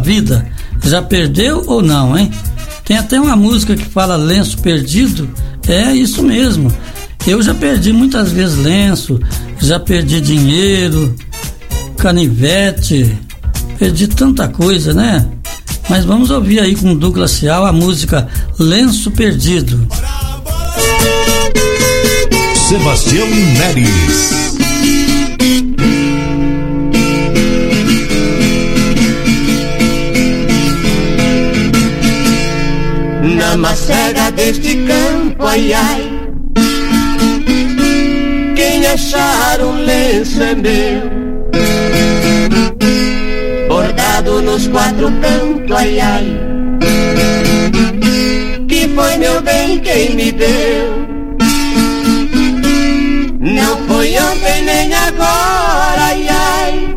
vida? Já perdeu ou não, hein? Tem até uma música que fala lenço perdido. É isso mesmo. Eu já perdi muitas vezes lenço, já perdi dinheiro, canivete, perdi tanta coisa, né? Mas vamos ouvir aí com o Douglas Cial a música Lenço Perdido. Sebastião Neres. Na macega deste campo, ai ai, quem achar um lenço é meu, bordado nos quatro cantos, ai ai, que foi meu bem quem me deu. Não foi ontem nem agora, ai ai,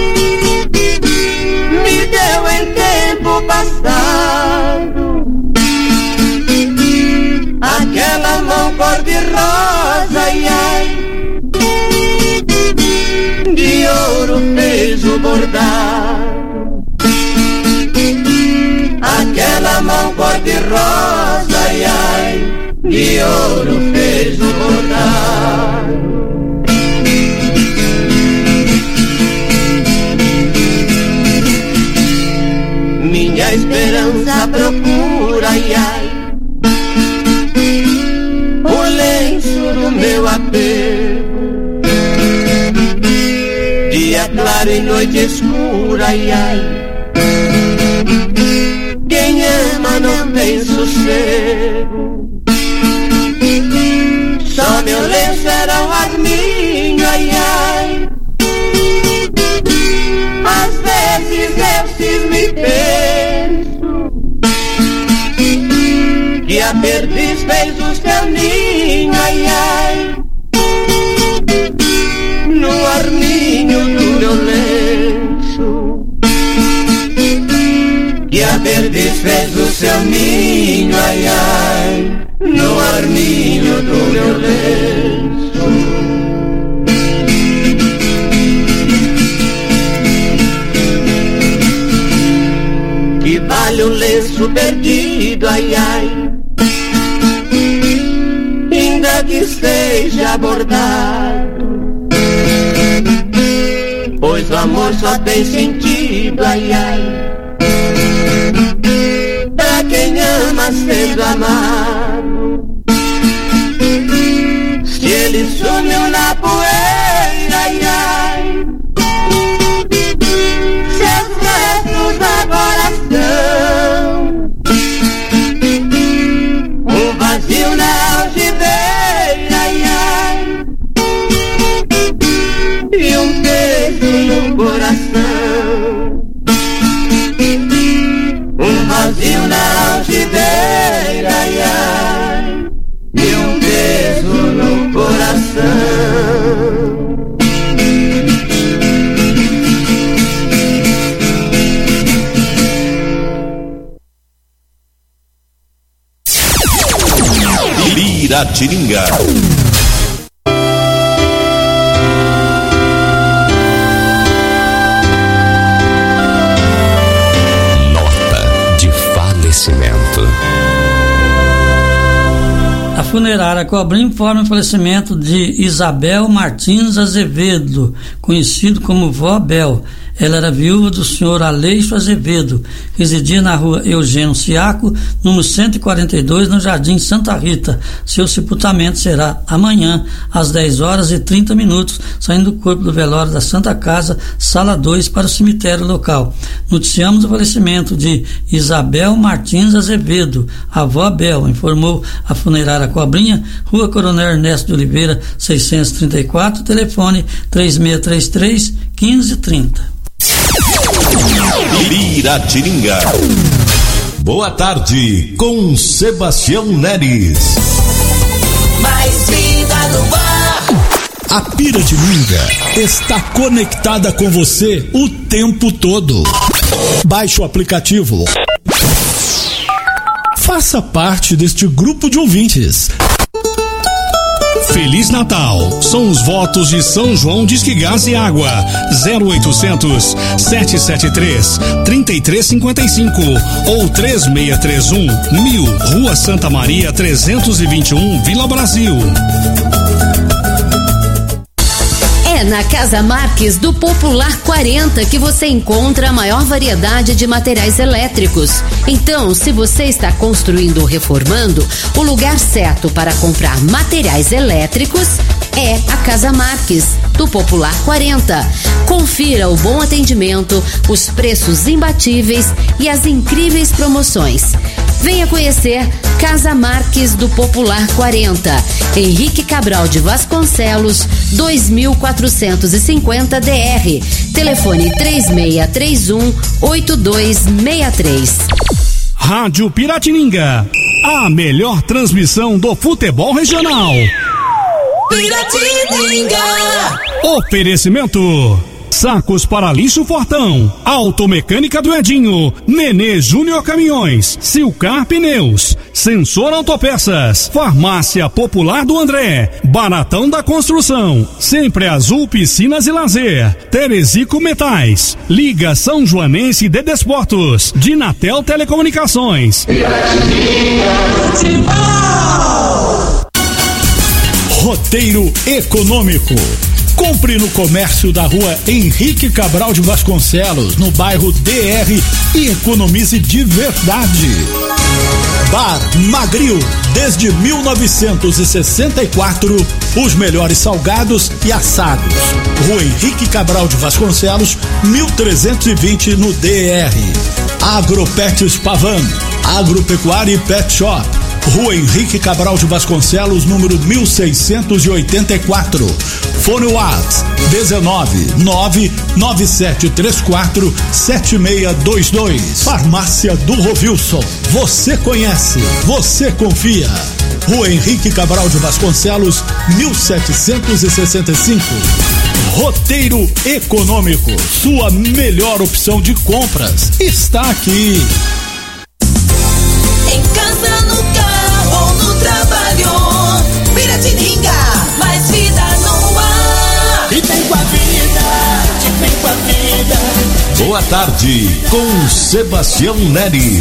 me deu em tempo passado. Aquela mão cor-de-rosa, ai ai, de ouro fez o bordado. Aquela mão cor-de-rosa, ai ai, de ouro fez o bordado. Minha esperança procura, ai ai, o lenço do meu apego. Dia claro e noite escura, ai ai, quem ama não tem sossego. Só meu lenço era um arminho, ai ai, às vezes eu cismo e penso que a perdiz fez o seu ninho, ai ai, no arminho do meu lenço. Que a perdiz fez o seu ninho, ai ai, no arminho do meu lenço. Que vale um lenço perdido, ai ai, ainda que esteja bordado, pois o amor só tem sentido, ai ai, pra quem ama sendo amado. Se ele sumiu na poeira, ai ai, seus restos agora são um vazio na algibeira, ai ai, e um peso no coração. Um vazio na algibeira, ai ai, e um peso no coração. Piratininga. Nota de falecimento. A funerária Cobrinha informa o falecimento de Isabel Martins Azevedo, conhecido como Vó Bel. Ela era viúva do senhor Aleixo Azevedo, residia na rua Eugênio Ciaco, número 142, no Jardim Santa Rita. Seu sepultamento será amanhã, às 10h30, saindo do corpo do velório da Santa Casa, sala 2, para o cemitério local. Noticiamos o falecimento de Isabel Martins Azevedo, a Vó Bel, informou a funerária Cobrinha, Rua Coronel Ernesto de Oliveira, 634, telefone 3633-1530. Piratininga. Boa tarde com Sebastião Neres. Mais vida no ar. A Piratininga está conectada com você o tempo todo. Baixe o aplicativo. Faça parte deste grupo de ouvintes. Feliz Natal. São os votos de São João Disque Gás e Água. 0800 773 3355 ou 3631 1000, Rua Santa Maria 321, Vila Brasil. É na Casa Marques do Popular 40 que você encontra a maior variedade de materiais elétricos. Então, se você está construindo ou reformando, o lugar certo para comprar materiais elétricos é a Casa Marques do Popular 40. Confira o bom atendimento, os preços imbatíveis e as incríveis promoções. Venha conhecer Casa Marques do Popular 40, Henrique Cabral de Vasconcelos, 2450 DR. Telefone 3631-8263. Rádio Piratininga, a melhor transmissão do futebol regional. Piratininga. Oferecimento: Sacos para lixo Fortão, Automecânica do Edinho, Nenê Júnior Caminhões, Silcar Pneus, Sensor Autopeças, Farmácia Popular do André, Baratão da Construção, Sempre Azul Piscinas e Lazer, Terezico Metais, Liga São Joanense de Desportos, Dinatel Telecomunicações. Roteiro econômico. Compre no comércio da Rua Henrique Cabral de Vasconcelos, no bairro DR, e economize de verdade. Bar Magril, desde 1964, os melhores salgados e assados. Rua Henrique Cabral de Vasconcelos, 1320 no DR. Agropets Pavan, Agropecuária e Pet Shop. Rua Henrique Cabral de Vasconcelos, número 1684. Fone Whats 19997347622. Farmácia do Rovilson. Você conhece, você confia. Rua Henrique Cabral de Vasconcelos, 1765. Roteiro econômico. Sua melhor opção de compras está aqui. Em casa, no carro, no trabalho, Piratininga, mais vida no ar. E vem com a vida, e vem com a vida. Boa tarde, com Sebastião Neres.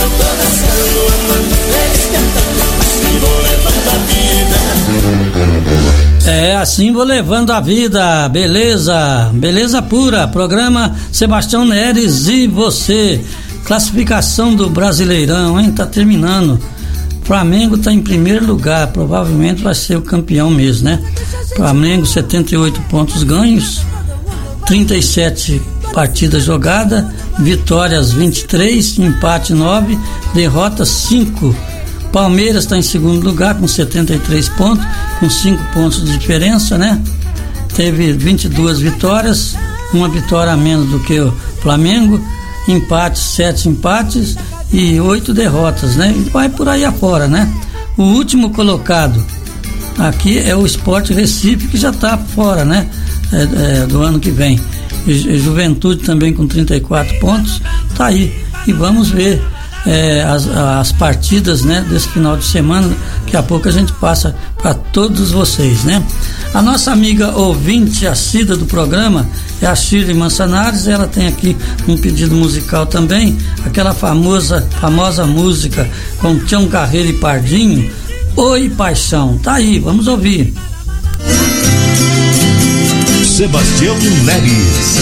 É, assim vou levando a vida, beleza, beleza pura. Programa Sebastião Neres e você. Classificação do Brasileirão, hein? Tá terminando. Flamengo tá em primeiro lugar, provavelmente vai ser o campeão mesmo, né? Flamengo 78 pontos ganhos, 37 partidas jogadas, vitórias 23, empate 9, derrotas 5. Palmeiras está em segundo lugar com 73 pontos, com 5 pontos de diferença, né? Teve 22 vitórias, uma vitória a menos do que o Flamengo. Empates, 7 empates e 8 derrotas, né? E vai por aí afora, né? O último colocado aqui é o Sport Recife, que já está fora, né? Do ano que vem. E Juventude também com 34 pontos, tá aí. E vamos ver as partidas, né, desse final de semana. Daqui a pouco a gente passa para todos vocês, né? A nossa amiga ouvinte assídua do programa é a Shirley Mansanares. Ela tem aqui um pedido musical também, aquela famosa música com Tião Carreiro e Pardinho, Oi Paixão. Tá aí, vamos ouvir. Sebastião Neres.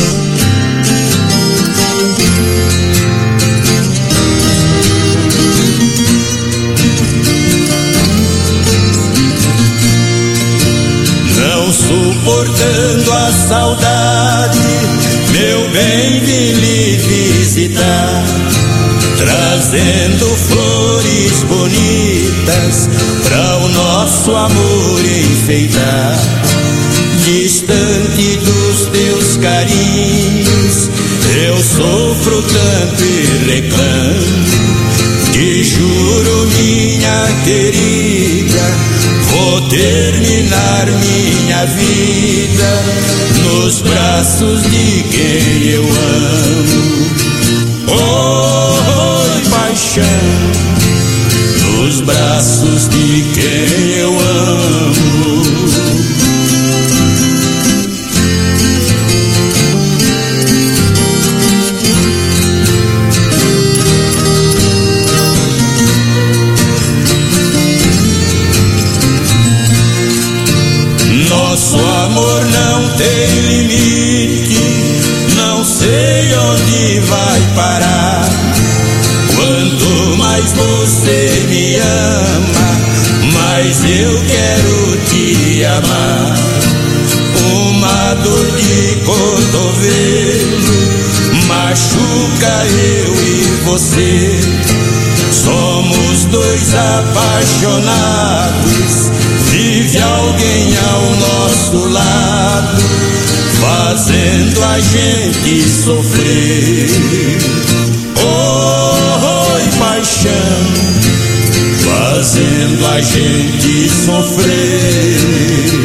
Não suportando a saudade, meu bem, vim lhe visitar, trazendo flores bonitas para o nosso amor enfeitar. Distante dos teus carinhos, eu sofro tanto e reclamo. Te juro, minha querida, vou terminar minha vida nos braços de quem eu amo. Oi, paixão, nos braços de quem eu amo. mas você me ama, mas eu quero te amar. Uma dor de cotovelo machuca eu e você. Somos dois apaixonados, vive alguém ao nosso lado, fazendo a gente sofrer. Oi, paixão, fazendo a gente sofrer.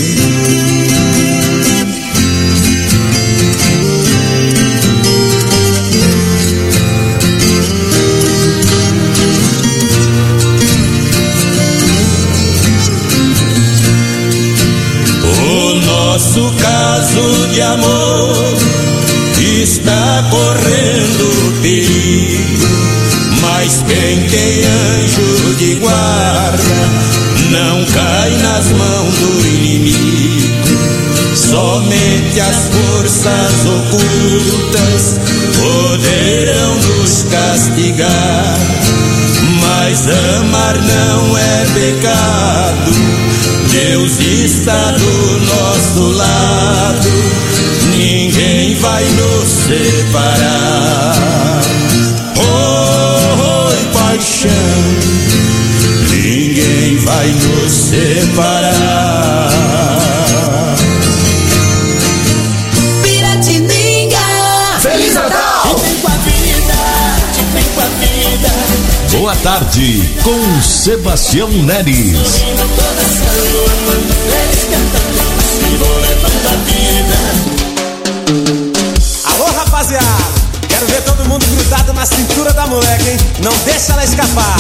Nosso caso de amor está correndo perigo, mas quem tem anjo de guarda não cai nas mãos do inimigo. Somente as forças ocultas poderão nos castigar, mas amar não é pecado. Deus está do nosso lado, ninguém vai nos separar. Oi, paixão, ninguém vai nos separar. Piratininga, Feliz Natal! Vem com a vida, vem com a vida. Boa tarde com Sebastião Neres. Alô, rapaziada, quero ver todo mundo grudado na cintura da moleque, hein? Não deixa ela escapar.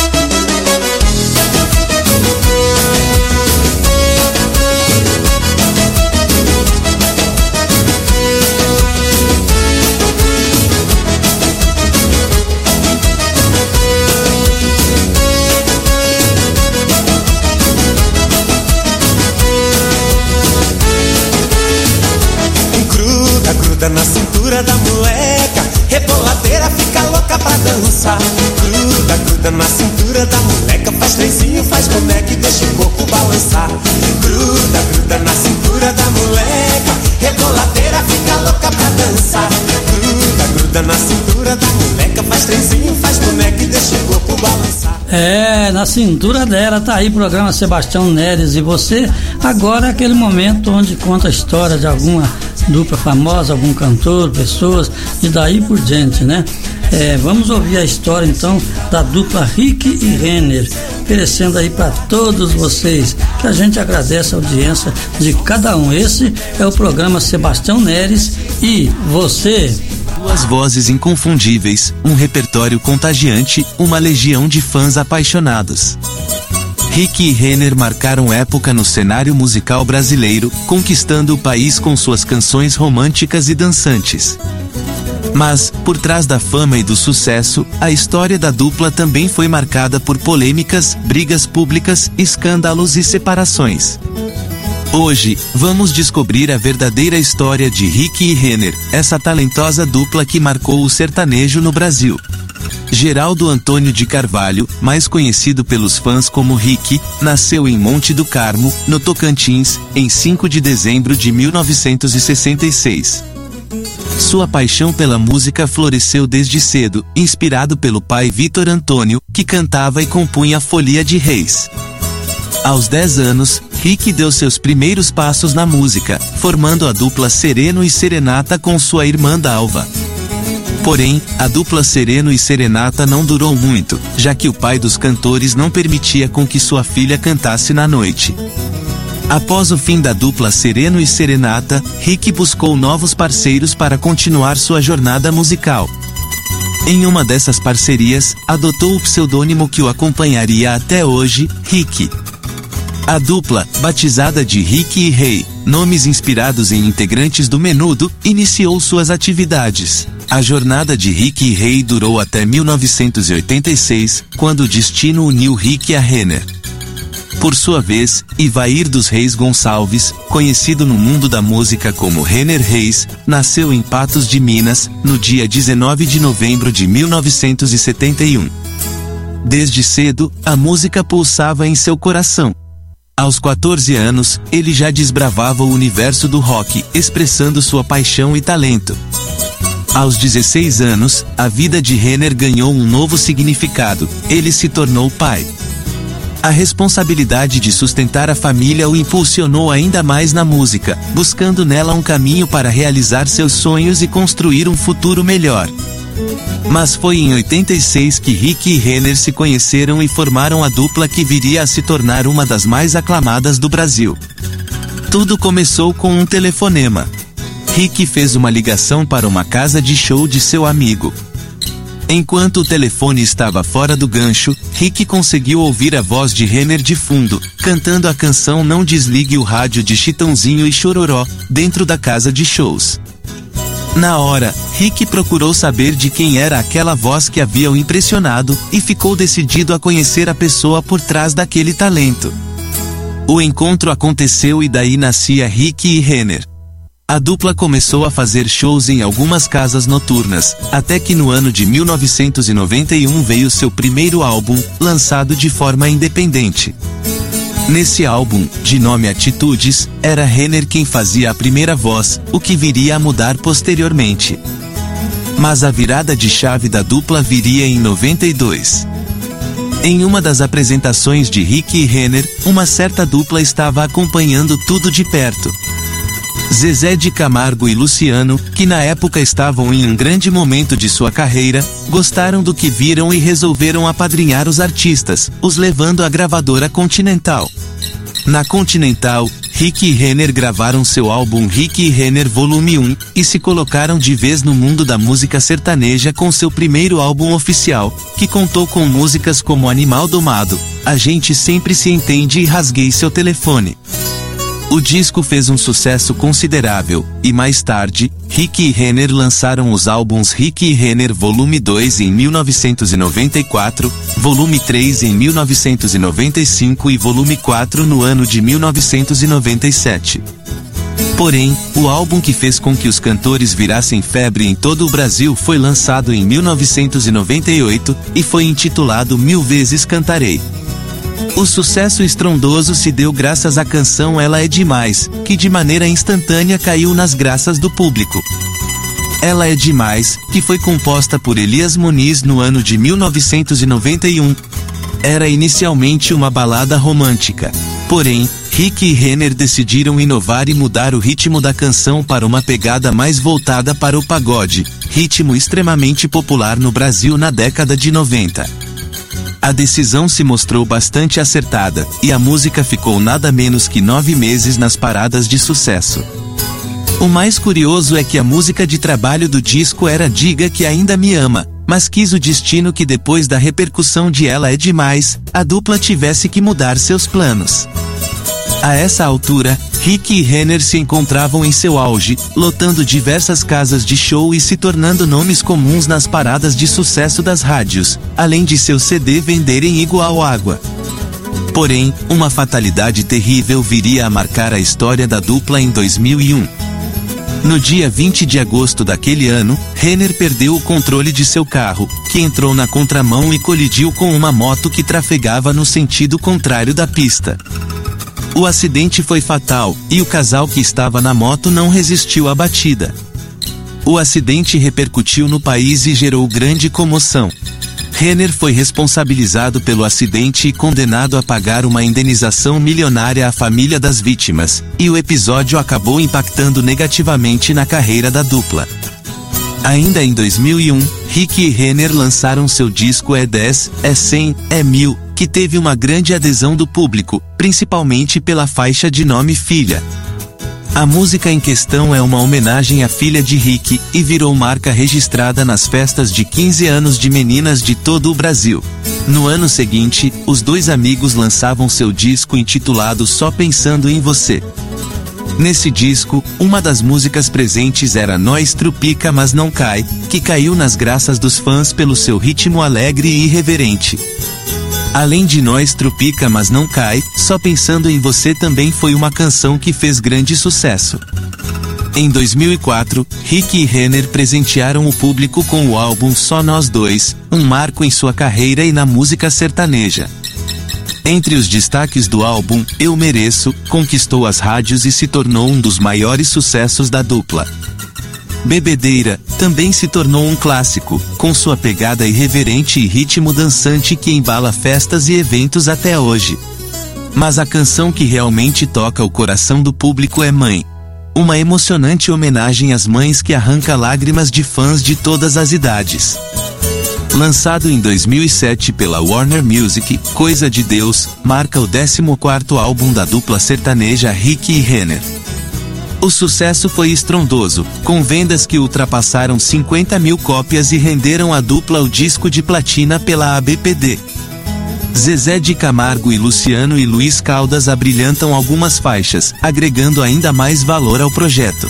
Gruda na cintura da moleca, reboladeira fica louca pra dançar. Gruda na cintura da moleca, faz trenzinho, faz boneca e deixa o corpo balançar. Gruda na cintura da moleca, reboladeira fica louca pra dançar. Gruda na cintura da moleca, faz trenzinho, faz boneca e deixa o corpo balançar. É, na cintura dela tá aí o programa Sebastião Neres e você. Agora é aquele momento onde conta a história de alguma dupla famosa, algum cantor, pessoas e daí por diante, né? Vamos ouvir a história então da dupla Rick e Renner, oferecendo aí para todos vocês, que a gente agradece a audiência de cada um. Esse é o programa Sebastião Neres e você. Duas vozes inconfundíveis, um repertório contagiante, uma legião de fãs apaixonados. Rick e Renner marcaram época no cenário musical brasileiro, conquistando o país com suas canções românticas e dançantes. Mas, por trás da fama e do sucesso, a história da dupla também foi marcada por polêmicas, brigas públicas, escândalos e separações. Hoje, vamos descobrir a verdadeira história de Rick e Renner, essa talentosa dupla que marcou o sertanejo no Brasil. Geraldo Antônio de Carvalho, mais conhecido pelos fãs como Rick, nasceu em Monte do Carmo, no Tocantins, em 5 de dezembro de 1966. Sua paixão pela música floresceu desde cedo, inspirado pelo pai Vitor Antônio, que cantava e compunha Folia de Reis. Aos 10 anos, Rick deu seus primeiros passos na música, formando a dupla Sereno e Serenata com sua irmã Dalva. Porém, a dupla Sereno e Serenata não durou muito, já que o pai dos cantores não permitia com que sua filha cantasse na noite. Após o fim da dupla Sereno e Serenata, Rick buscou novos parceiros para continuar sua jornada musical. Em uma dessas parcerias, adotou o pseudônimo que o acompanharia até hoje, Rick. A dupla, batizada de Rick e Rei, nomes inspirados em integrantes do Menudo, iniciou suas atividades. A jornada de Rick e Rei durou até 1986, quando o destino uniu Rick a Renner. Por sua vez, Ivair dos Reis Gonçalves, conhecido no mundo da música como Renner Reis, nasceu em Patos de Minas, no dia 19 de novembro de 1971. Desde cedo, a música pulsava em seu coração. Aos 14 anos, ele já desbravava o universo do rock, expressando sua paixão e talento. Aos 16 anos, a vida de Renner ganhou um novo significado. Ele se tornou pai. A responsabilidade de sustentar a família o impulsionou ainda mais na música, buscando nela um caminho para realizar seus sonhos e construir um futuro melhor. Mas foi em 86 que Rick e Renner se conheceram e formaram a dupla que viria a se tornar uma das mais aclamadas do Brasil. Tudo começou com um telefonema. Rick fez uma ligação para uma casa de show de seu amigo. Enquanto o telefone estava fora do gancho, Rick conseguiu ouvir a voz de Renner de fundo, cantando a canção Não Desligue o Rádio de Chitãozinho e Chororó, dentro da casa de shows. Na hora, Rick procurou saber de quem era aquela voz que havia o impressionado, e ficou decidido a conhecer a pessoa por trás daquele talento. O encontro aconteceu e daí nascia Rick e Renner. A dupla começou a fazer shows em algumas casas noturnas, até que no ano de 1991 veio seu primeiro álbum, lançado de forma independente. Nesse álbum, de nome Atitudes, era Renner quem fazia a primeira voz, o que viria a mudar posteriormente. Mas a virada de chave da dupla viria em 92. Em uma das apresentações de Rick e Renner, uma certa dupla estava acompanhando tudo de perto. Zezé de Camargo e Luciano, que na época estavam em um grande momento de sua carreira, gostaram do que viram e resolveram apadrinhar os artistas, os levando à gravadora Continental. Na Continental, Rick e Renner gravaram seu álbum Rick e Renner Volume 1, e se colocaram de vez no mundo da música sertaneja com seu primeiro álbum oficial, que contou com músicas como Animal Domado, A Gente Sempre Se Entende e Rasguei Seu Telefone. O disco fez um sucesso considerável, e mais tarde, Rick e Renner lançaram os álbuns Rick e Renner Volume 2 em 1994, Volume 3 em 1995 e Volume 4 no ano de 1997. Porém, o álbum que fez com que os cantores virassem febre em todo o Brasil foi lançado em 1998, e foi intitulado Mil Vezes Cantarei. O sucesso estrondoso se deu graças à canção Ela é Demais, que de maneira instantânea caiu nas graças do público. Ela é Demais, que foi composta por Elias Muniz no ano de 1991. Era inicialmente uma balada romântica. Porém, Rick e Renner decidiram inovar e mudar o ritmo da canção para uma pegada mais voltada para o pagode, ritmo extremamente popular no Brasil na década de 90. A decisão se mostrou bastante acertada, e a música ficou nada menos que 9 meses nas paradas de sucesso. O mais curioso é que a música de trabalho do disco era Diga Que Ainda Me Ama, mas quis o destino que depois da repercussão de Ela é Demais, a dupla tivesse que mudar seus planos. A essa altura, Rick e Renner se encontravam em seu auge, lotando diversas casas de show e se tornando nomes comuns nas paradas de sucesso das rádios, além de seu CD venderem igual água. Porém, uma fatalidade terrível viria a marcar a história da dupla em 2001. No dia 20 de agosto daquele ano, Renner perdeu o controle de seu carro, que entrou na contramão e colidiu com uma moto que trafegava no sentido contrário da pista. O acidente foi fatal, e o casal que estava na moto não resistiu à batida. O acidente repercutiu no país e gerou grande comoção. Renner foi responsabilizado pelo acidente e condenado a pagar uma indenização milionária à família das vítimas, e o episódio acabou impactando negativamente na carreira da dupla. Ainda em 2001, Rick e Renner lançaram seu disco É 10, É 100, É 1000, que teve uma grande adesão do público, principalmente pela faixa de nome Filha. A música em questão é uma homenagem à filha de Rick, e virou marca registrada nas festas de 15 anos de meninas de todo o Brasil. No ano seguinte, os dois amigos lançavam seu disco intitulado Só Pensando em Você. Nesse disco, uma das músicas presentes era Nós Trupica Mas Não Cai, que caiu nas graças dos fãs pelo seu ritmo alegre e irreverente. Além de Nós Trupica Mas Não Cai, Só Pensando em Você também foi uma canção que fez grande sucesso. Em 2004, Rick e Renner presentearam o público com o álbum Só Nós Dois, um marco em sua carreira e na música sertaneja. Entre os destaques do álbum, Eu Mereço, conquistou as rádios e se tornou um dos maiores sucessos da dupla. Bebedeira também se tornou um clássico, com sua pegada irreverente e ritmo dançante que embala festas e eventos até hoje. Mas a canção que realmente toca o coração do público é Mãe. Uma emocionante homenagem às mães que arranca lágrimas de fãs de todas as idades. Lançado em 2007 pela Warner Music, Coisa de Deus, marca o 14º álbum da dupla sertaneja Rick e Renner. O sucesso foi estrondoso, com vendas que ultrapassaram 50 mil cópias e renderam à dupla o disco de platina pela ABPD. Zezé de Camargo e Luciano e Luiz Caldas abrilhantam algumas faixas, agregando ainda mais valor ao projeto.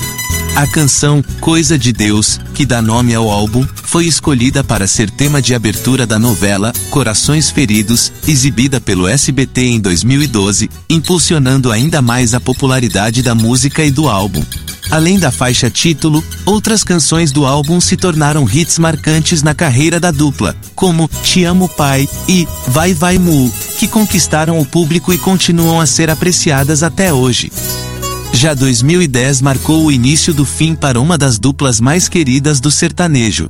A canção Coisa de Deus, que dá nome ao álbum, foi escolhida para ser tema de abertura da novela Corações Feridos, exibida pelo SBT em 2012, impulsionando ainda mais a popularidade da música e do álbum. Além da faixa título, outras canções do álbum se tornaram hits marcantes na carreira da dupla, como Te Amo Pai e Vai Vai Mu, que conquistaram o público e continuam a ser apreciadas até hoje. Já 2010 marcou o início do fim para uma das duplas mais queridas do sertanejo.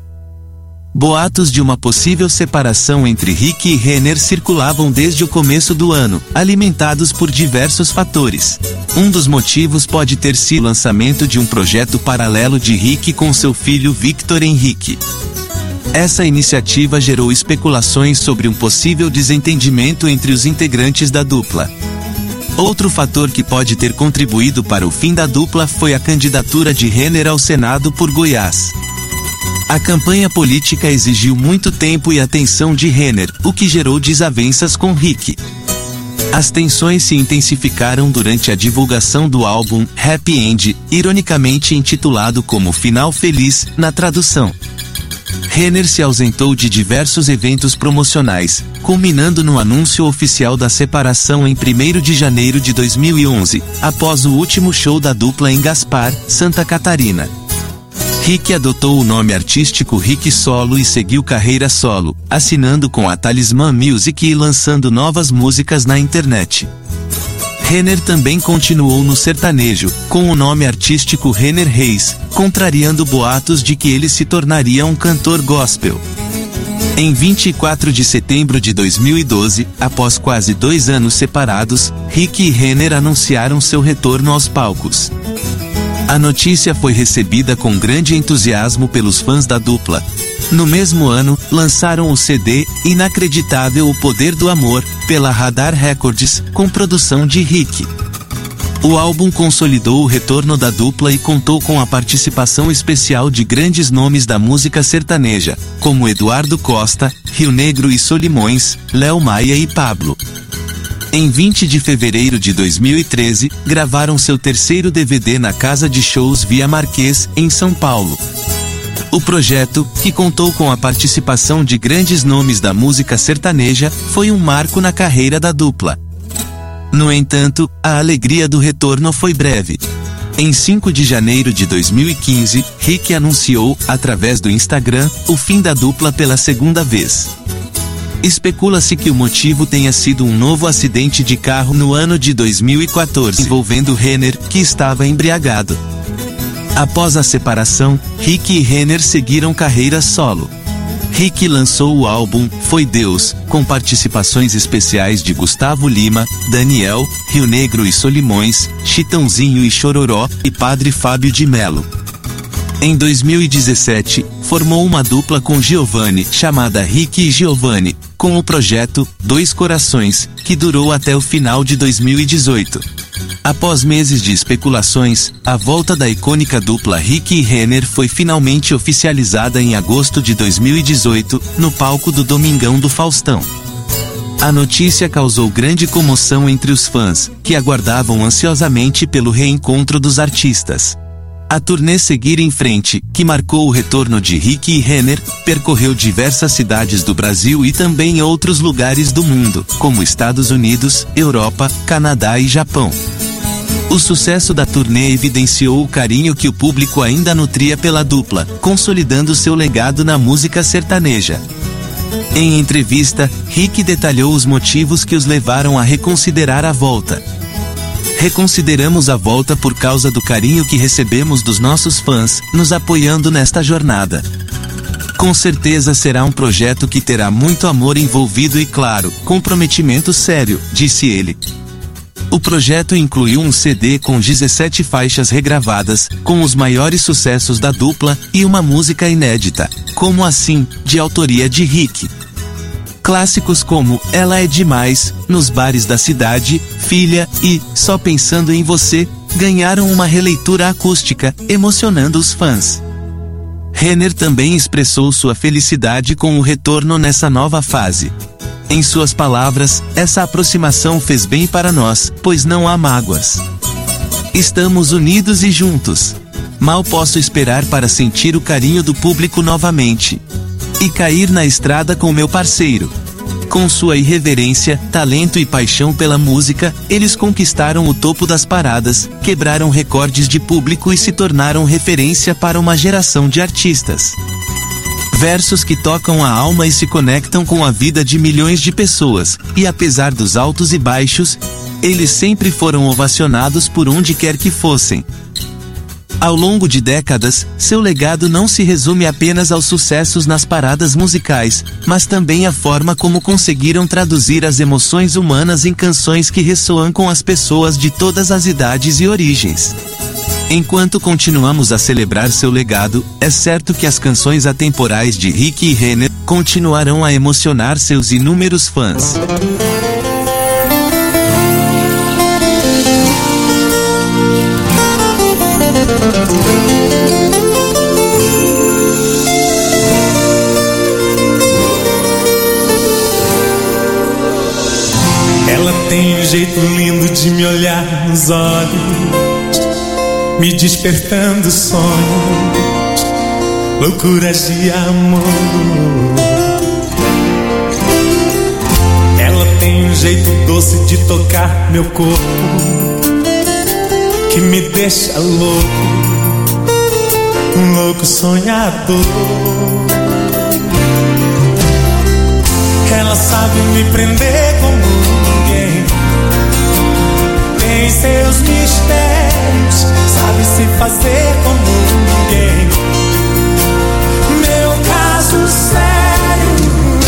Boatos de uma possível separação entre Rick e Renner circulavam desde o começo do ano, alimentados por diversos fatores. Um dos motivos pode ter sido o lançamento de um projeto paralelo de Rick com seu filho Victor Henrique. Essa iniciativa gerou especulações sobre um possível desentendimento entre os integrantes da dupla. Outro fator que pode ter contribuído para o fim da dupla foi a candidatura de Renner ao Senado por Goiás. A campanha política exigiu muito tempo e atenção de Renner, o que gerou desavenças com Rick. As tensões se intensificaram durante a divulgação do álbum Happy End, ironicamente intitulado como Final Feliz, na tradução. Renner se ausentou de diversos eventos promocionais, culminando no anúncio oficial da separação em 1º de janeiro de 2011, após o último show da dupla em Gaspar, Santa Catarina. Rick adotou o nome artístico Rick Solo e seguiu carreira solo, assinando com a Talismã Music e lançando novas músicas na internet. Renner também continuou no sertanejo, com o nome artístico Renner Reis, contrariando boatos de que ele se tornaria um cantor gospel. Em 24 de setembro de 2012, após quase 2 anos separados, Rick e Renner anunciaram seu retorno aos palcos. A notícia foi recebida com grande entusiasmo pelos fãs da dupla. No mesmo ano, lançaram o CD Inacreditável O Poder do Amor, pela Radar Records, com produção de Rick. O álbum consolidou o retorno da dupla e contou com a participação especial de grandes nomes da música sertaneja, como Eduardo Costa, Rio Negro e Solimões, Léo Maia e Pablo. Em 20 de fevereiro de 2013, gravaram seu terceiro DVD na Casa de Shows Via Marquês, em São Paulo. O projeto, que contou com a participação de grandes nomes da música sertaneja, foi um marco na carreira da dupla. No entanto, a alegria do retorno foi breve. Em 5 de janeiro de 2015, Rick anunciou, através do Instagram, o fim da dupla pela segunda vez. Especula-se que o motivo tenha sido um novo acidente de carro no ano de 2014 envolvendo Renner, que estava embriagado. Após a separação, Rick e Renner seguiram carreira solo. Rick lançou o álbum Foi Deus, com participações especiais de Gustavo Lima, Daniel, Rio Negro e Solimões, Chitãozinho e Chororó, e Padre Fábio de Melo. Em 2017, formou uma dupla com Giovanni, chamada Rick e Giovanni, com o projeto Dois Corações, que durou até o final de 2018. Após meses de especulações, a volta da icônica dupla Rick e Renner foi finalmente oficializada em agosto de 2018, no palco do Domingão do Faustão. A notícia causou grande comoção entre os fãs, que aguardavam ansiosamente pelo reencontro dos artistas. A turnê Seguir em Frente, que marcou o retorno de Rick e Renner, percorreu diversas cidades do Brasil e também outros lugares do mundo, como Estados Unidos, Europa, Canadá e Japão. O sucesso da turnê evidenciou o carinho que o público ainda nutria pela dupla, consolidando seu legado na música sertaneja. Em entrevista, Rick detalhou os motivos que os levaram a reconsiderar a volta. Reconsideramos a volta por causa do carinho que recebemos dos nossos fãs, nos apoiando nesta jornada. Com certeza será um projeto que terá muito amor envolvido e, claro, comprometimento sério, disse ele. O projeto incluiu um CD com 17 faixas regravadas, com os maiores sucessos da dupla, e uma música inédita, Como Assim, de autoria de Rick. Clássicos como Ela é Demais, Nos Bares da Cidade, Filha e Só Pensando em Você ganharam uma releitura acústica, emocionando os fãs. Renner também expressou sua felicidade com o retorno nessa nova fase. Em suas palavras, essa aproximação fez bem para nós, pois não há mágoas. Estamos unidos e juntos. Mal posso esperar para sentir o carinho do público novamente. E cair na estrada com meu parceiro. Com sua irreverência, talento e paixão pela música, eles conquistaram o topo das paradas, quebraram recordes de público e se tornaram referência para uma geração de artistas. Versos que tocam a alma e se conectam com a vida de milhões de pessoas, e apesar dos altos e baixos, eles sempre foram ovacionados por onde quer que fossem. Ao longo de décadas, seu legado não se resume apenas aos sucessos nas paradas musicais, mas também à forma como conseguiram traduzir as emoções humanas em canções que ressoam com as pessoas de todas as idades e origens. Enquanto continuamos a celebrar seu legado, é certo que as canções atemporais de Rick e Renner continuarão a emocionar seus inúmeros fãs. Ela tem um jeito lindo de me olhar nos olhos, me despertando sonhos, loucuras de amor. Ela tem um jeito doce de tocar meu corpo, que me deixa louco, um louco sonhador. Ela sabe me prender como ninguém, tem seus mistérios, sabe se fazer como ninguém. Meu caso sério,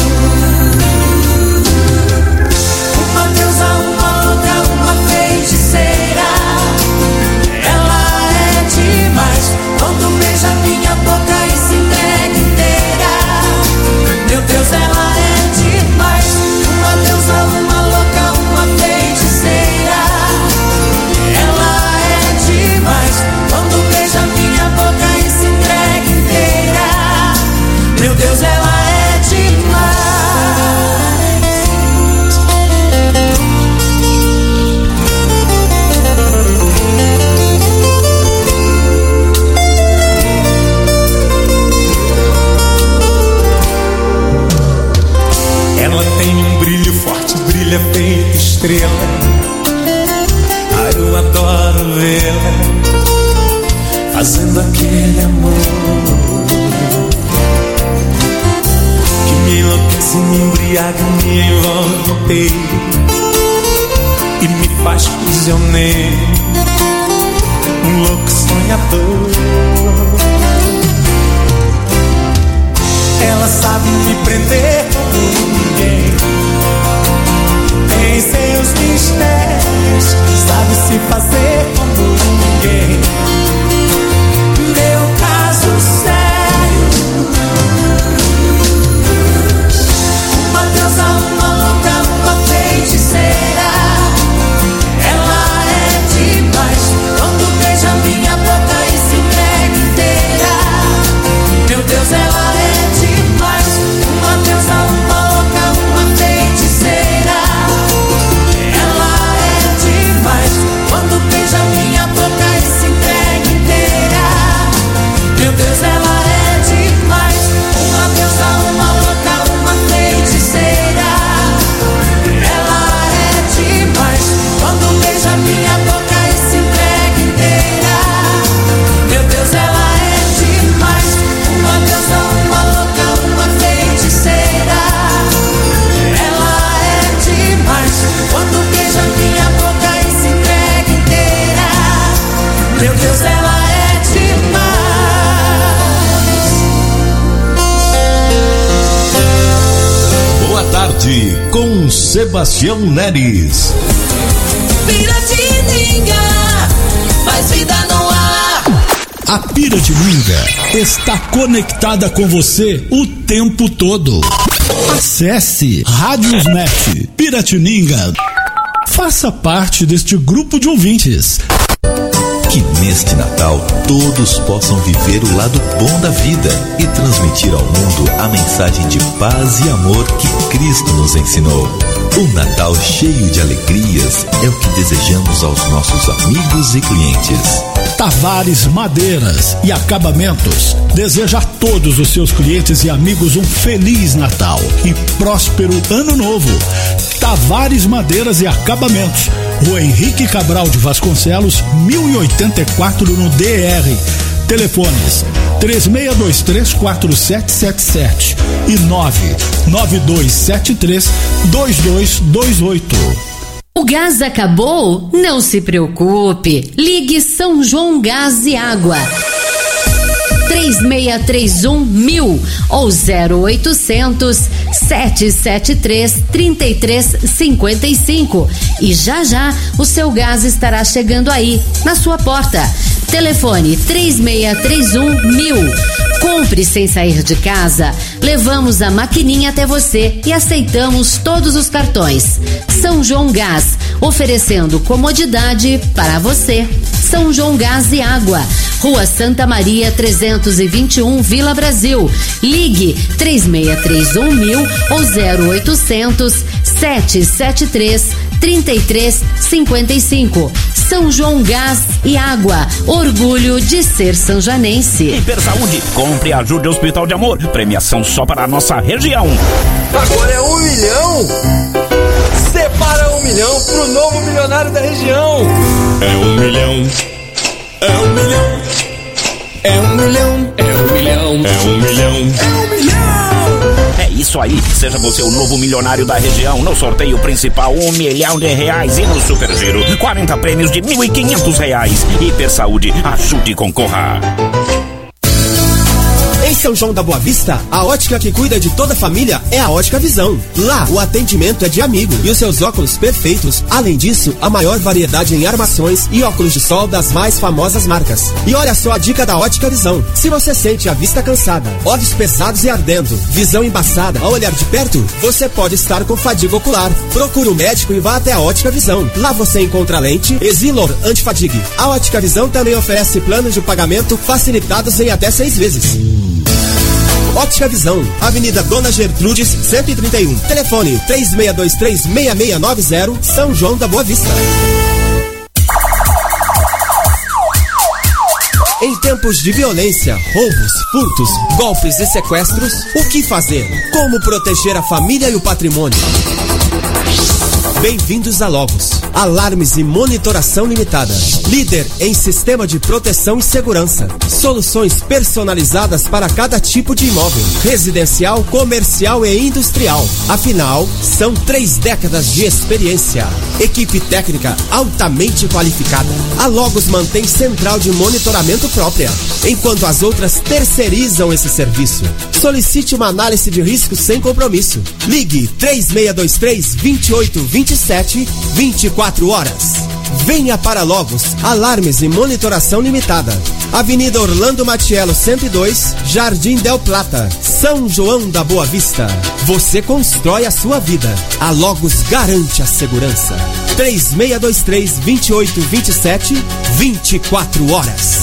uma deusa, uma louca, uma feiticeira. Ela é demais, quando beija minha boca e se entrega inteira. Meu Deus, ela é demais, uma deusa, uma louca, uma feiticeira. Ela é demais, quando beija minha boca e se entrega inteira. Meu Deus, ela é demais. Ela tem um brilho forte, brilha feito estrela. Ai, eu adoro vê-la fazendo aquele amor que me enlouquece, me embriaga, me envolve inteiro e me faz prisioneiro, um louco sonhador. Ela sabe me prender como ninguém, tem seus mistérios, sabe se fazer como ninguém. Meu caso sério, uma deusa, uma louca, uma feiticeira. Ela é demais, quando beija minha boca e se entrega inteira. Meu Deus, ela é demais, uma deusa, uma louca, uma feiticeira. Ela é demais, quando beija minha boca e se entrega. Sebastião Neres. Piratininga, mais vida no ar. A Piratininga está conectada com você o tempo todo. Acesse Radiosnet Piratininga. Faça parte deste grupo de ouvintes. Que neste Natal todos possam viver o lado bom da vida e transmitir ao mundo a mensagem de paz e amor que Cristo nos ensinou. Um Natal cheio de alegrias é o que desejamos aos nossos amigos e clientes. Tavares Madeiras e Acabamentos deseja a todos os seus clientes e amigos um Feliz Natal e próspero Ano Novo. Tavares Madeiras e Acabamentos, Rua Henrique Cabral de Vasconcelos, 1084 no DR. Telefones 36234777 e 992732228. O gás acabou? Não se preocupe. Ligue São João Gás e Água. 3631.000 ou 0800 773 3355. E já o seu gás estará chegando aí, na sua porta. Telefone 3631.000. Compre sem sair de casa. Levamos a maquininha até você e aceitamos todos os cartões. São João Gás, oferecendo comodidade para você. São João Gás e Água, Rua Santa Maria 321, Vila Brasil. Ligue 3631.000 ou 0800 773 3355. São João Gás e Água, orgulho de ser sanjanense. Hipersaúde, compre e ajude o Hospital de Amor. Premiação só para a nossa região. Agora é 1 milhão. Separa 1 milhão pro novo milionário da região. É 1 milhão. É 1 milhão. É 1 milhão. É 1 milhão. É 1 milhão. É 1 milhão. É isso aí, seja você o novo milionário da região. No sorteio principal, R$1 milhão e no Super Giro, 40 prêmios de R$1.500. Hipersaúde, ajude e concorra. Em São João da Boa Vista, a ótica que cuida de toda a família é a Ótica Visão. Lá, o atendimento é de amigo e os seus óculos perfeitos. Além disso, a maior variedade em armações e óculos de sol das mais famosas marcas. E olha só a dica da Ótica Visão. Se você sente a vista cansada, olhos pesados e ardendo, visão embaçada ao olhar de perto, você pode estar com fadiga ocular. Procure um médico e vá até a Ótica Visão. Lá você encontra lente Exilor Antifadigue. A Ótica Visão também oferece planos de pagamento facilitados em até 6 vezes. Ótica Visão, Avenida Dona Gertrudes, 131. Telefone 3623-6690, São João da Boa Vista. Em tempos de violência, roubos, furtos, golpes e sequestros, o que fazer? Como proteger a família e o patrimônio? Bem-vindos a Logos. Alarmes e monitoração limitada. Líder em sistema de proteção e segurança. Soluções personalizadas para cada tipo de imóvel. Residencial, comercial e industrial. Afinal, são 3 décadas de experiência. Equipe técnica altamente qualificada. A Logos mantém central de monitoramento própria, enquanto as outras terceirizam esse serviço. Solicite uma análise de risco sem compromisso. Ligue 3623-2827, 24 horas. Venha para Logos, alarmes e monitoração limitada. Avenida Orlando Matiello 102, Jardim Del Plata, São João da Boa Vista. Você constrói a sua vida. A Logos garante a segurança. 3623-2827, 24 horas.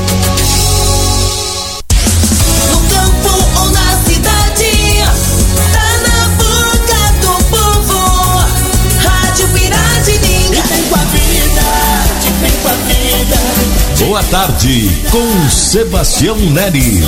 Boa tarde, com Sebastião Neres.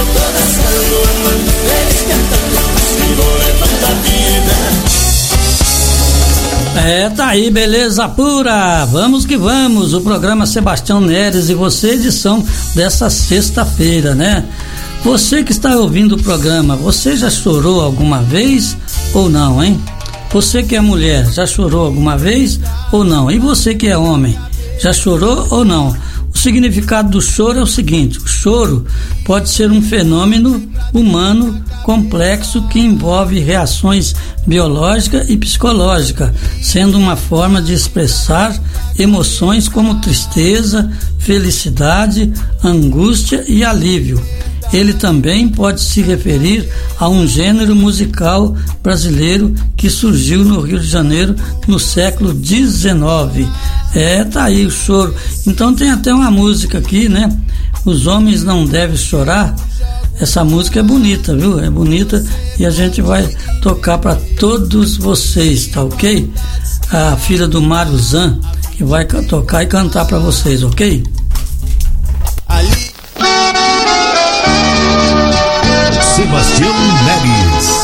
Tá aí, beleza pura. Vamos que vamos. O programa Sebastião Neres e você, edição dessa sexta-feira, né? Você que está ouvindo o programa, você já chorou alguma vez ou não, hein? Você que é mulher, já chorou alguma vez ou não? E você que é homem, já chorou ou não? O significado do choro é o seguinte: o choro pode ser um fenômeno humano complexo que envolve reações biológicas e psicológicas, sendo uma forma de expressar emoções como tristeza, felicidade, angústia e alívio. Ele também pode se referir a um gênero musical brasileiro que surgiu no Rio de Janeiro no século XIX. Tá aí o choro. Então tem até uma música aqui, né? Os homens não devem chorar. Essa música é bonita, viu? É bonita e a gente vai tocar para todos vocês, tá ok? A filha do Mário Zan, que vai tocar e cantar para vocês, ok? Sebastião Neres.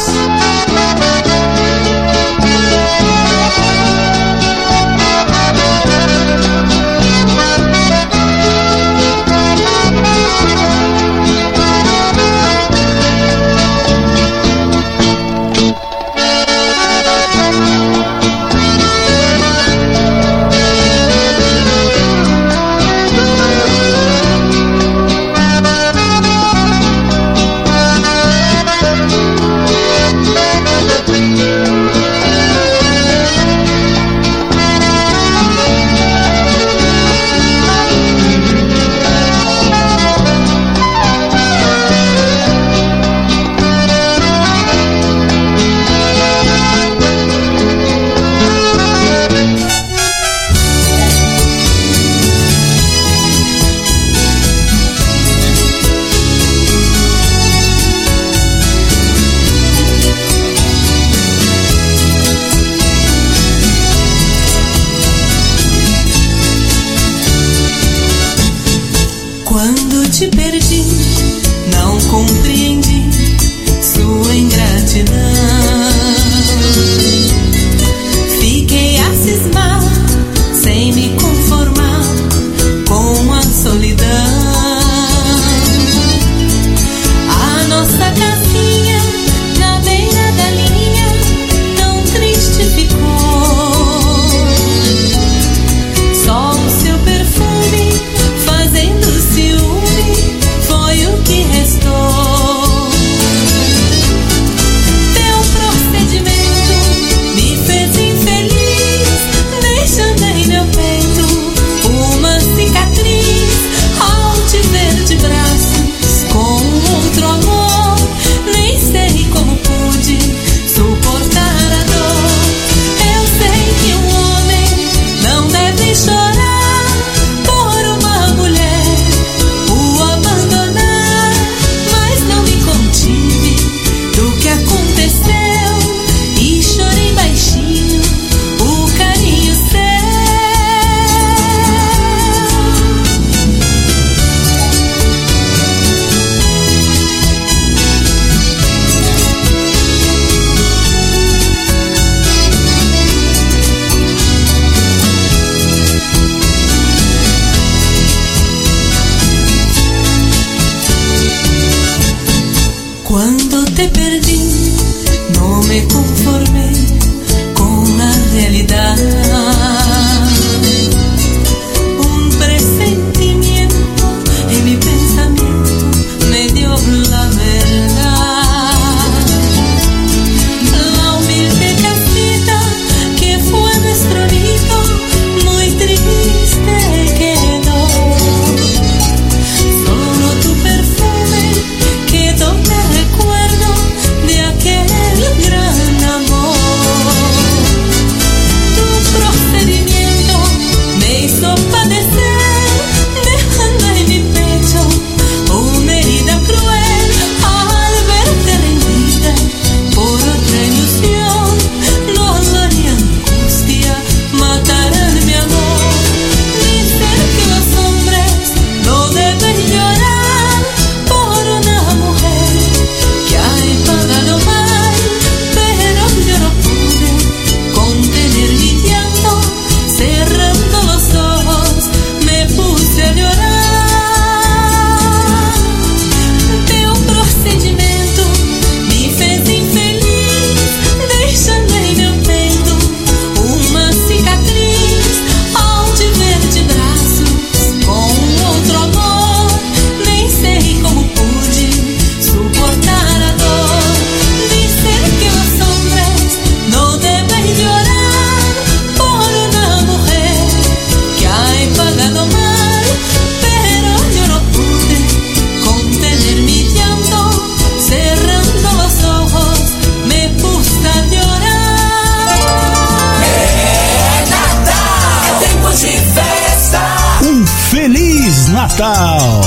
Natal.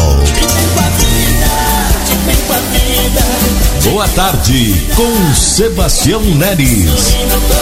Boa tarde com Sebastião Neres.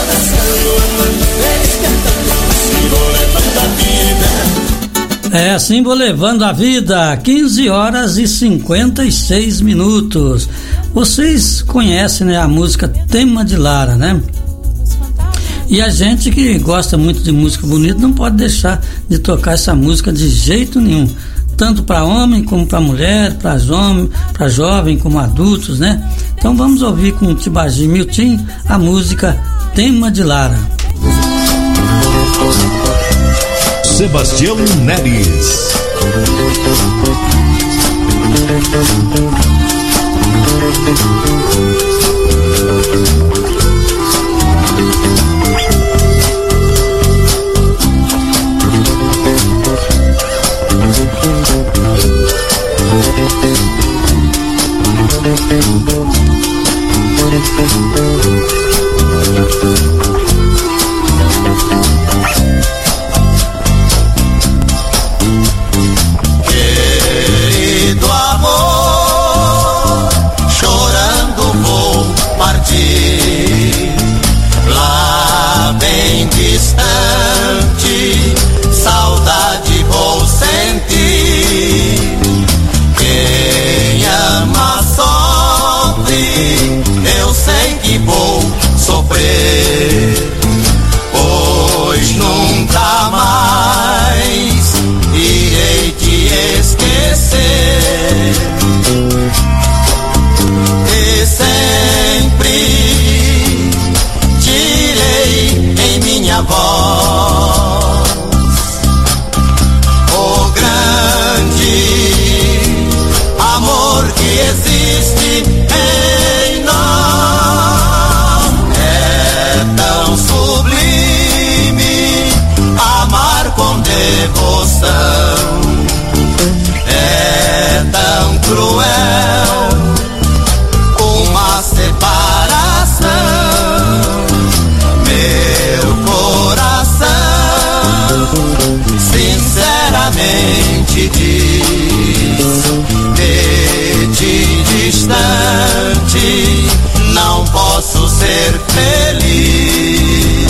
É assim vou levando a vida, 15 horas e 56 minutos. Vocês conhecem, né, a música Tema de Lara, né? E a gente que gosta muito de música bonita não pode deixar de tocar essa música de jeito nenhum. Tanto para homem como para mulher, para jovem como adultos, né? Então vamos ouvir com o Tibagi Miltim a música Tema de Lara. Sebastião Neres. Querido amor, chorando vou partir, lá bem distante, saudade vou sentir. Quem ama sofre, eu sei que vou sofrer, pois nunca mais irei te esquecer. E sempre direi em minha voz o grande amor que existe em nós. É tão sublime amar com devoção, é tão cruel uma separação. Meu coração sinceramente diz: de ti distante não posso ser feliz.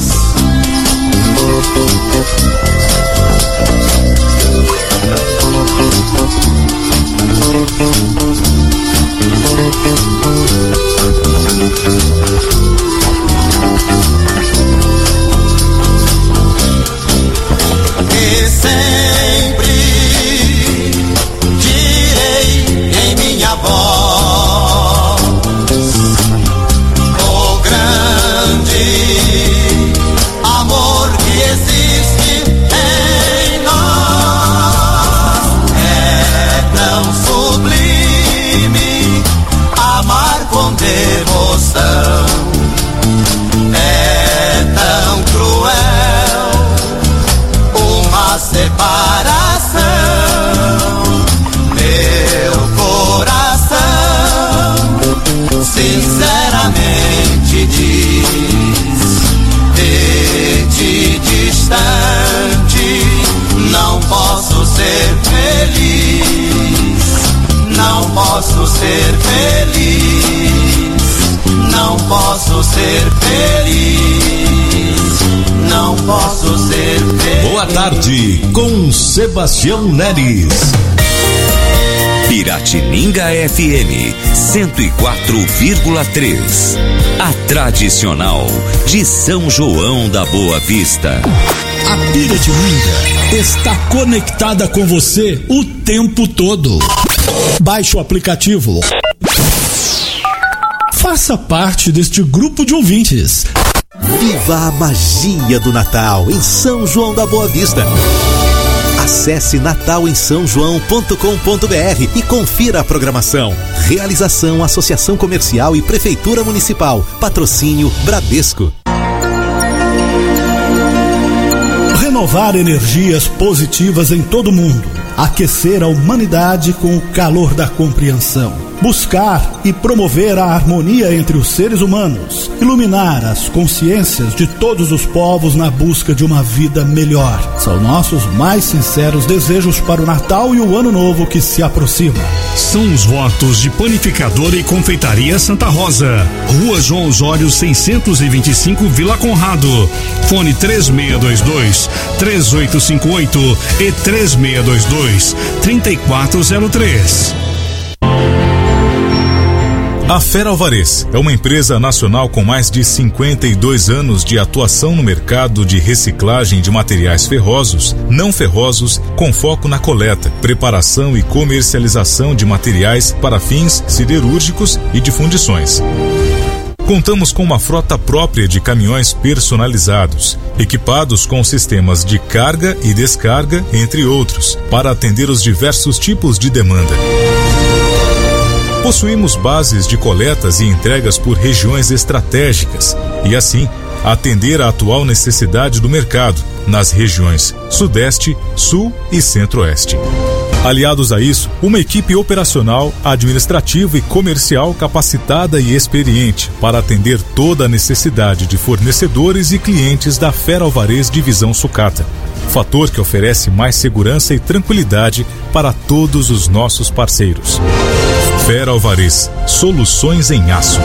E sempre direi em minha voz o grande amor que existe em nós. É tão sublime amar com devoção, é tão cruel uma separação. Meu coração sinceramente diz: de ti distante não posso ser feliz, não posso ser feliz, não posso ser feliz, não posso ser feliz. Boa tarde com Sebastião Neres. Piratininga FM 104,3. A tradicional de São João da Boa Vista. A Piratininga está conectada com você o tempo todo. Baixe o aplicativo. Faça parte deste grupo de ouvintes. Viva a magia do Natal em São João da Boa Vista. Acesse natalemsaojoão.com.br e confira a programação. Realização Associação Comercial e Prefeitura Municipal. Patrocínio Bradesco. Renovar energias positivas em todo o mundo. Aquecer a humanidade com o calor da compreensão. buscar e promover a harmonia entre os seres humanos, iluminar as consciências de todos os povos na busca de uma vida melhor. São nossos mais sinceros desejos para o Natal e o Ano Novo que se aproxima. São os votos de Panificadora e Confeitaria Santa Rosa, Rua João Osório 625, Vila Conrado. Fone 3622-3858 e 3622-3403. A Fera Alvarez é uma empresa nacional com mais de 52 anos de atuação no mercado de reciclagem de materiais ferrosos, não ferrosos, com foco na coleta, preparação e comercialização de materiais para fins siderúrgicos e de fundições. Contamos com uma frota própria de caminhões personalizados, equipados com sistemas de carga e descarga, entre outros, para atender os diversos tipos de demanda. Possuímos bases de coletas e entregas por regiões estratégicas e, assim, atender à atual necessidade do mercado nas regiões Sudeste, Sul e Centro-Oeste. Aliados a isso, uma equipe operacional, administrativa e comercial capacitada e experiente para atender toda a necessidade de fornecedores e clientes da Fera Alvarez Divisão Sucata. Fator que oferece mais segurança e tranquilidade para todos os nossos parceiros. Fera Alvarez, soluções em aço.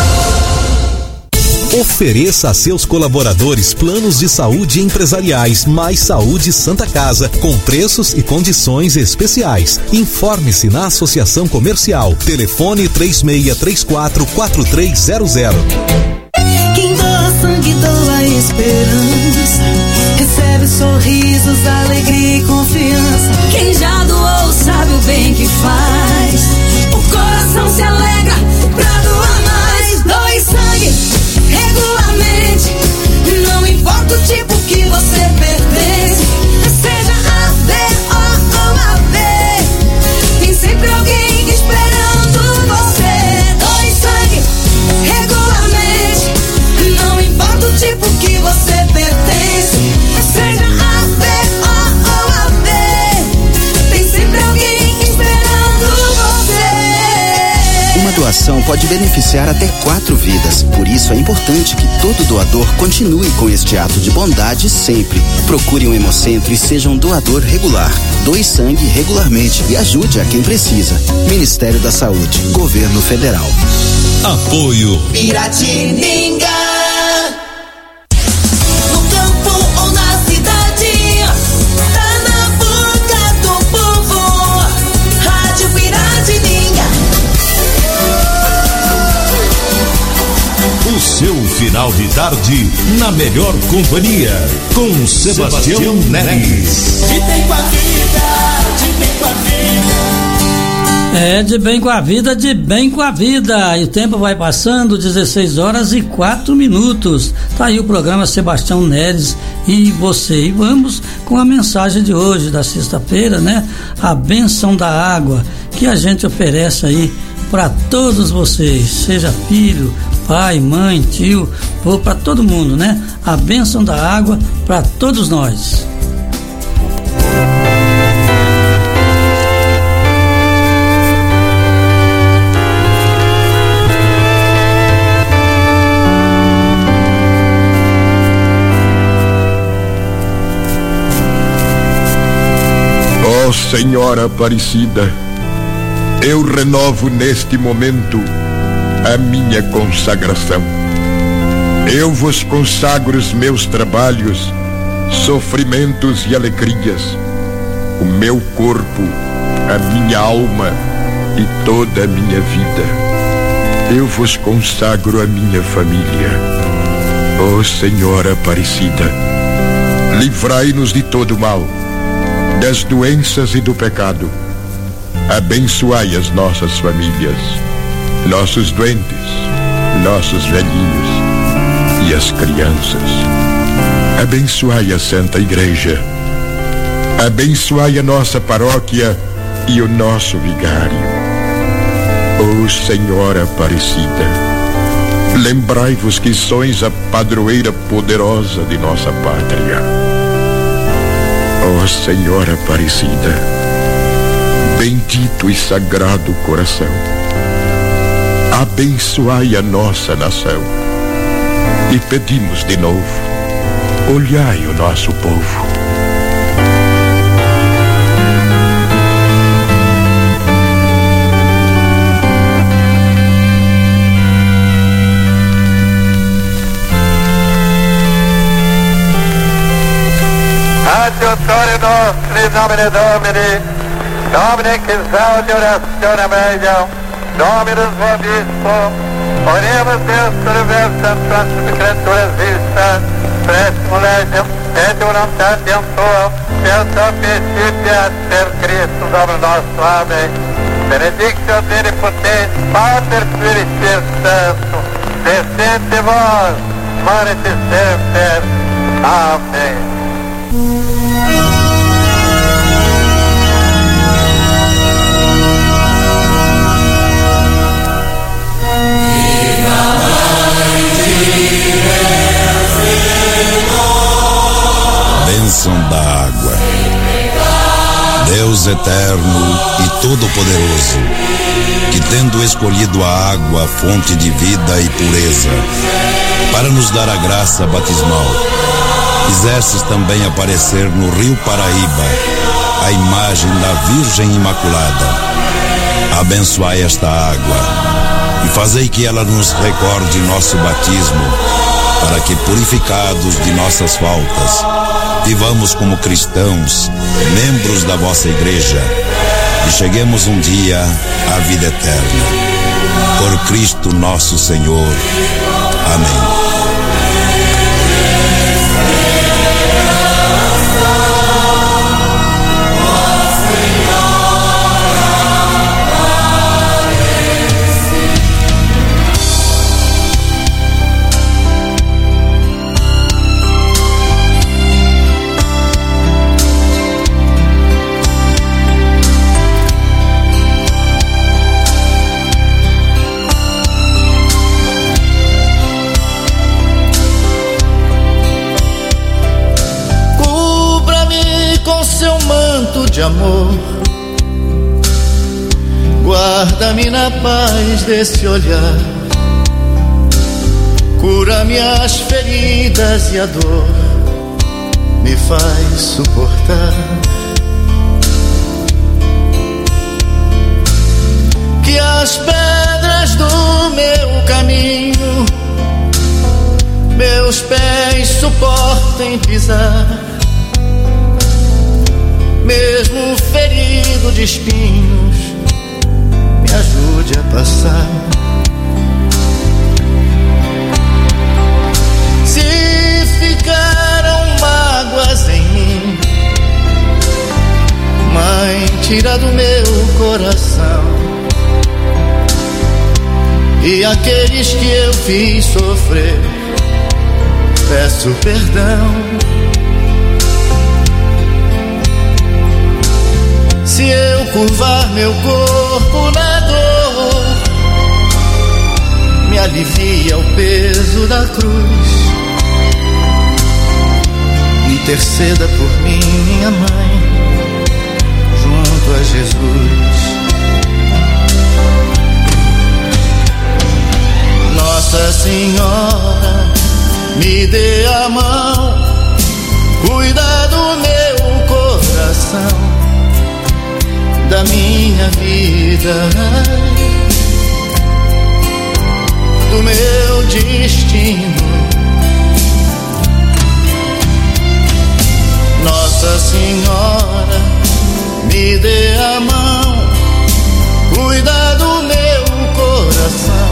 Ofereça a seus colaboradores planos de saúde empresariais Mais Saúde Santa Casa, com preços e condições especiais. Informe-se na Associação Comercial. Telefone 3634-4300. Quem doa sangue, doa esperança. Recebe sorrisos, alegria e confiança. Quem já doou sabe o bem que faz. O coração se alegra pra doar mais. Doe sangue regularmente, não importa o tipo que você pertence, seja A, B ou AB, tem sempre alguém esperando você. Doe sangue regularmente, não importa o tipo que você pertence, seja A, B ou AB, tem sempre alguém esperando você. Uma doação pode beneficiar até 4 vidas. Por isso é importante que todo doador continue com este ato de bondade sempre. Procure um hemocentro e seja um doador regular. Doe sangue regularmente e ajude a quem precisa. Ministério da Saúde, Governo Federal. Apoio Piratininga. No campo ou na cidade, tá na boca do povo. Rádio Piratininga. O seu final de tarde na melhor companhia com Sebastião Neres. De bem com a vida, de bem com a vida. É, de bem com a vida, de bem com a vida. E o tempo vai passando, 16h04. Tá aí o programa Sebastião Neres e você. E vamos com a mensagem de hoje, da sexta-feira, né? A bênção da água que a gente oferece aí para todos vocês, seja filho, pai, mãe, tio, ou para todo mundo, né? A bênção da água para todos nós. Ó Senhora Aparecida, eu renovo neste momento a minha consagração. Eu vos consagro os meus trabalhos, sofrimentos e alegrias, o meu corpo, a minha alma e toda a minha vida. Eu vos consagro a minha família. Ó Senhora Aparecida, livrai-nos de todo mal, das doenças e do pecado. Abençoai as nossas famílias, nossos doentes, nossos velhinhos e as crianças. Abençoai a Santa Igreja. Abençoai a nossa paróquia e o nosso vigário. Ó Senhora Aparecida, lembrai-vos que sois a padroeira poderosa de nossa pátria. Ó Senhora Aparecida, bendito e sagrado coração, abençoai a nossa nação. E pedimos de novo, olhai o nosso povo. Adiutori nostri, nomine Domini, Domine che esaudi orazione meglio, Dominus vobiscum, oremus Deus universum transum creaturas vista, prestum legium, et voluntatem tuam, et sapientias per Christum Domino nostro. Amém. Benedictio Omnipotens, Pater Spiritus Sanctus, descende vos, manete semper. Amém. Bênção da água. Deus eterno e todo-poderoso, que tendo escolhido a água, fonte de vida e pureza, para nos dar a graça batismal, fizestes também aparecer no rio Paraíba a imagem da Virgem Imaculada. Abençoai esta água e fazei que ela nos recorde nosso batismo, para que, purificados de nossas faltas, vivamos como cristãos, membros da vossa igreja, e cheguemos um dia à vida eterna. Por Cristo nosso Senhor. Amém. De amor, guarda-me na paz desse olhar, cura minhas feridas e a dor me faz suportar. Que as pedras do meu caminho meus pés suportem pisar, mesmo ferido de espinhos, me ajude a passar. Se ficaram mágoas em mim, Mãe, tira do meu coração. E aqueles que eu fiz sofrer, peço perdão. Se eu curvar meu corpo na dor, me alivia o peso da cruz. Interceda por mim, minha mãe, junto a Jesus. Nossa Senhora, me dê a mão, cuida do meu coração, da minha vida, do meu destino. Nossa Senhora, me dê a mão, cuida do meu coração,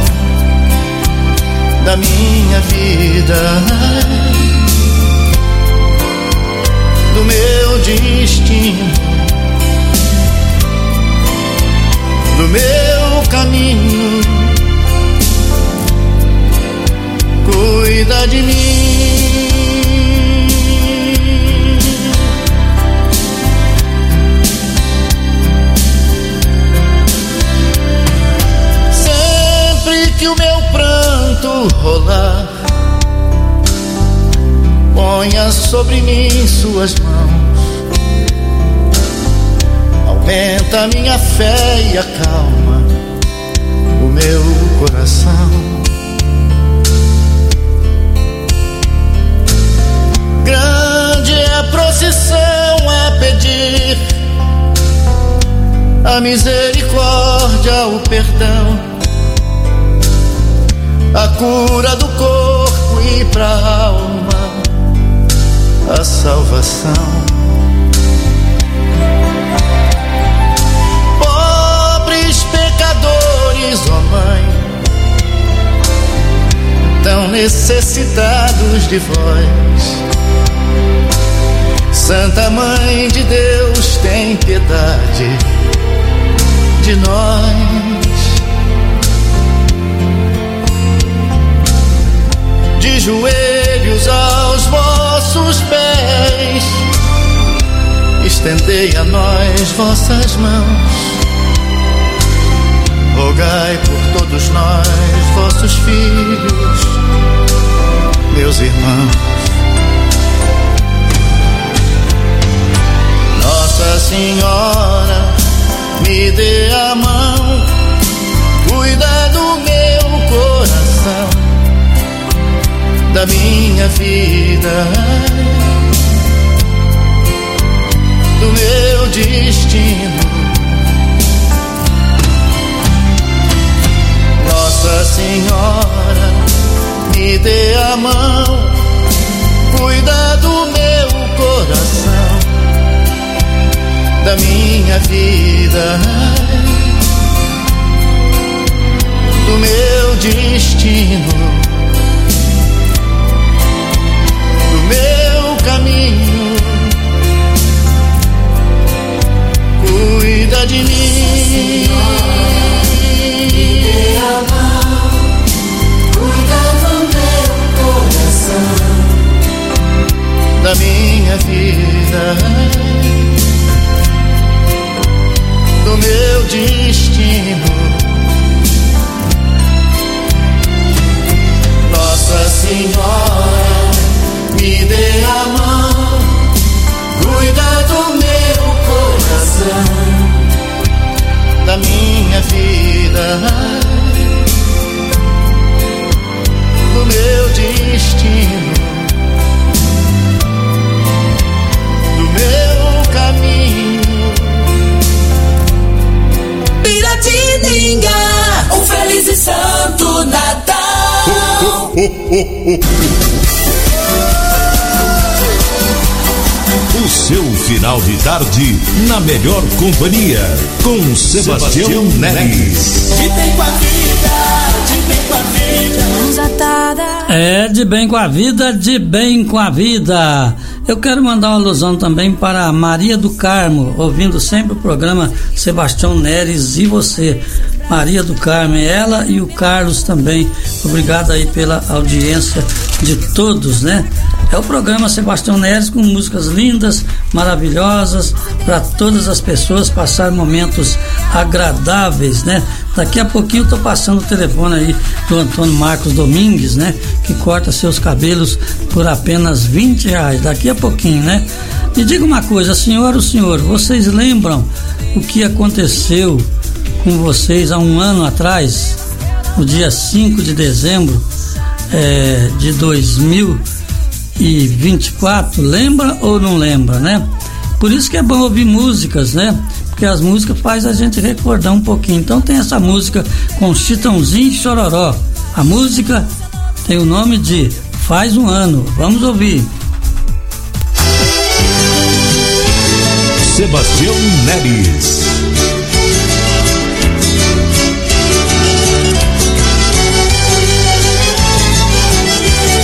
da minha vida, do meu destino, do meu caminho, cuida de mim. Sempre que o meu pranto rolar, ponha sobre mim suas mãos. Aumenta minha fé e acalma o meu coração. Grande é a procissão a pedir a misericórdia, o perdão, a cura do corpo e pra alma a salvação. Pobres pecadores, ó Mãe, tão necessitados de vós. Santa Mãe de Deus, tem piedade de nós. De joelhos aos vossos pés, estendei a nós vossas mãos. Rogai por todos nós, vossos filhos, meus irmãos. Nossa Senhora, me dê a mão, cuida do meu coração, da minha vida, do meu destino. Nossa Senhora, me dê a mão, cuida do meu coração, da minha vida, do meu destino, do meu caminho. Cuida de mim. Me dê a mão, cuida do meu coração, da minha vida, do meu destino. Nossa Senhora, me dê a mão, cuida do meu coração, da minha vida, do meu destino, do meu caminho. Piratininga, um feliz e santo Natal. O seu final de tarde na melhor companhia com Sebastião Neres. De bem com a vida, de bem com a vida. Mãos atadas. É, de bem com a vida, de bem com a vida. Eu quero mandar uma alusão também para Maria do Carmo, ouvindo sempre o programa Sebastião Neres e você. Maria do Carmo, ela e o Carlos também. Obrigado aí pela audiência de todos, né? É o programa Sebastião Neres com músicas lindas, maravilhosas, para todas as pessoas passar momentos agradáveis, né? Daqui a pouquinho eu tô passando o telefone aí do Antônio Marcos Domingues, né? Que corta seus cabelos por apenas R$20. Daqui a pouquinho, né? Me diga uma coisa, senhora ou senhor, vocês lembram o que aconteceu com vocês há um ano atrás, no dia 5 de dezembro de 2024, lembra ou não lembra, né? Por isso que é bom ouvir músicas, né? Porque as músicas fazem a gente recordar um pouquinho. Então tem essa música com Chitãozinho e Chororó. A música tem o nome de Faz um Ano. Vamos ouvir. Sebastião Neres.